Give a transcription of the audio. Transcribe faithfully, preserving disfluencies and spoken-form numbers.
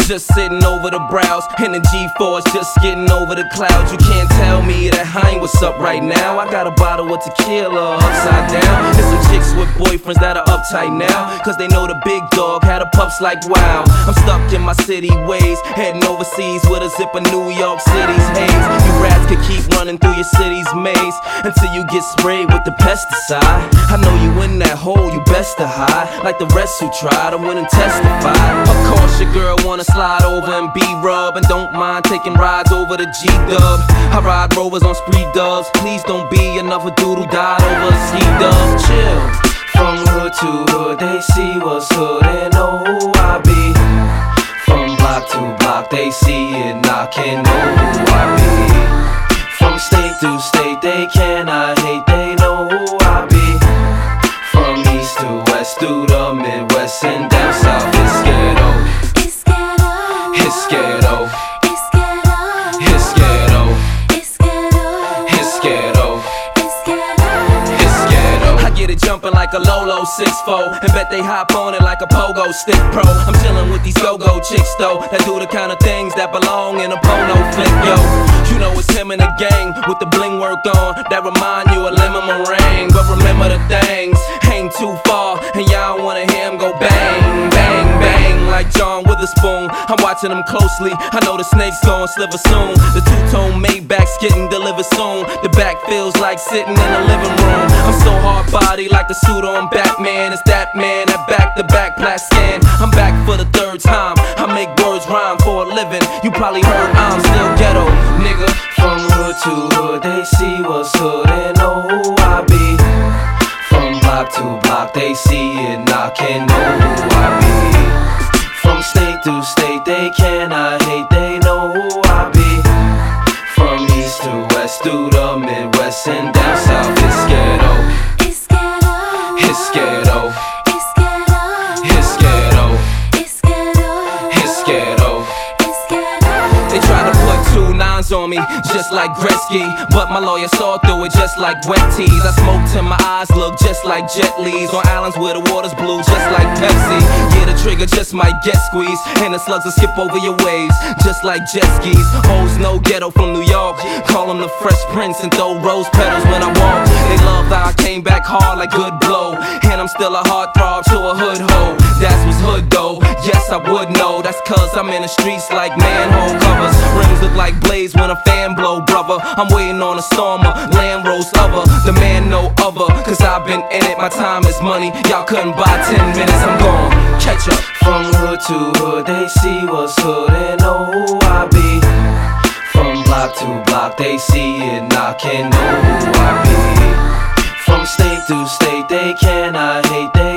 just sitting over the brows, and the G-force just getting over the clouds. You can't tell me that I ain't what's up right now. I got a bottle of tequila upside down. There's some chicks with boyfriends that are uptight now, cause they know the big dog had a pups like wow. I'm stuck in my city ways, heading overseas with a zip of New York City's haze. You rats could keep running through your city's maze until you get sprayed with the pesticide. I know you in that hole, you best to hide, like the rest who try to win and testify. Of course your girl wanna slide over and be rub, and don't mind taking rides over the G-dub. I ride Rovers on spree dubs. Please don't be another dude who died over a ski dub. Chill. From hood to hood, they see what's hood and know who I be. From block to block, they see it knocking, know who I be. From state to state, they cannot hate, they know who I be. From east to west, through the Midwest and down south, it's ghetto. It's ghetto. It's ghetto. It's ghetto. It's ghetto. It's ghetto. It's ghetto. It's ghetto. It's ghetto. I get it jumping like a Lolo six four, and bet they hop on it like a pogo stick pro. I'm chillin' with these go-go chicks though, that do the kind of things that belong in a porno flick, yo. You know it's him and the gang with the bling work on, that remind you of Lemon Meringue. But remember the things ain't too far, and y'all wanna hear him go bang, bang, bang like John Witherspoon. I'm watching him closely, I know the snake's gon' sliver soon. The two-tone Maybach's getting delivered soon. The back feels like sitting in the living room. I'm so hard body like the suit on Batman. It's that man, that back-to-back plat scan. I'm back for the third time, I make words rhyme for a living. You probably heard I'm still ghetto, nigga. From hood to hood, they see what's hood and know who I be. From block to block, they see it knocking, know who I be. From state to state, they cannot hate, they know who I be. From east to west, through the Midwest and down south, it's ghetto. It's ghetto. It's ghetto. It's ghetto. It's ghetto. It's ghetto. It's ghetto. It's ghetto. They try to put two nines on me, just like Gretzky, but my lawyer saw through it just like wet teas. I smoke till my eyes look just like Jet Li's, on islands where the water's blue just like Pepsi. Yeah, the trigger just might get squeezed, and the slugs will skip over your waves just like jet skis. Hoes no ghetto from New York, call him the Fresh Prince and throw rose petals when I walk. They love how I came back hard like good blow, and I'm still a heartthrob to a hood hoe. That's what's hood though, yes I would know. That's cause I'm in the streets like manhole covers. Rims look like blades when a fan blow, brother. I'm waiting on a stormer, Land Rose other. The man no other, cause I've been in it, my time is money. Y'all couldn't buy ten minutes, I'm gone, catch up. From hood to hood, they see what's hood and know who I be. From block to block, they see it knocking, know who I be. From state to state, they cannot hate, they